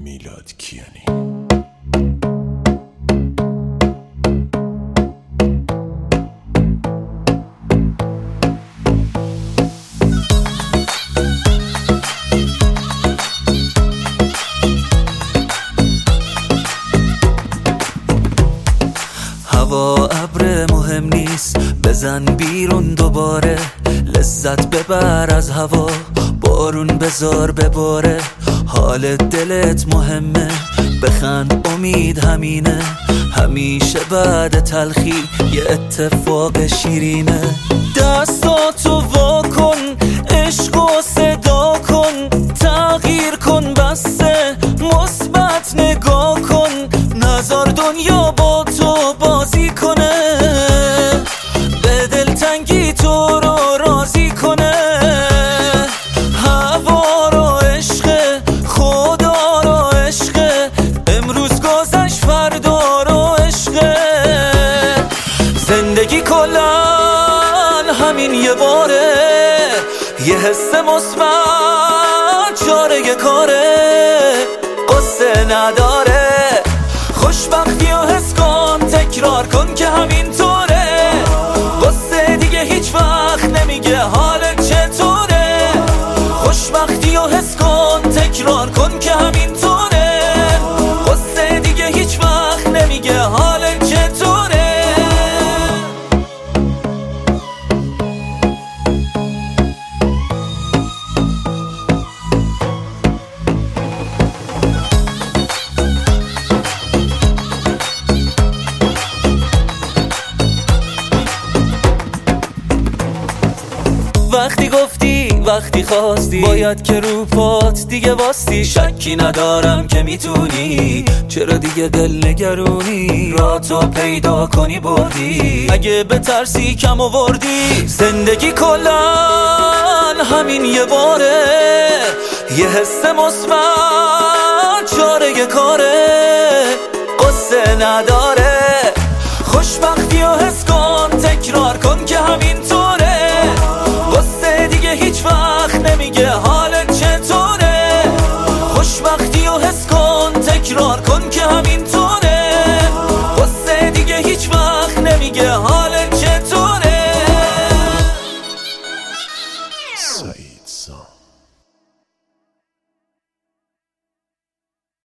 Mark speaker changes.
Speaker 1: میلاد کیانی.
Speaker 2: هوا ابر مهم نیست، بزن بیرون دوباره، لذت ببر از هوا، بارون بذار بباره، حال دلت مهمه، بخند امید همینه، همیشه بعد تلخی یه اتفاق شیرینه. دستاتو وا کن، عشقو صدا کن، تغییر کن، بسته مثبت نگاه کن، نذار دنیا با تو بازی کنه، به دلتنگی تو رو راضی کنه. هوا رو عشق، خدا رو عشق، امروز گذشت فردا رو عشق. زندگی کلن همین یه باره، یه حس مثبت چاره کاره، قصه نداره، خوشبختی و حس کن، تکرار کن که همینطوره، قصه دیگه هیچ وقت نمیگه حالت چطوره، خوشبختی و حس کن، تکرار کن که همینطوره، قصه دیگه هیچ وقت نمیگه حالت چطوره. وقتی گفتی، وقتی خواستی، باید که رو پات دیگه واستی، شکی ندارم که میتونی، چرا دیگه دل نگرونی، را تو پیدا کنی بردی، اگه به ترسی کم آوردی. زندگی کلن همین یه باره، یه حس مثبت چاره کاره، قصه نداره،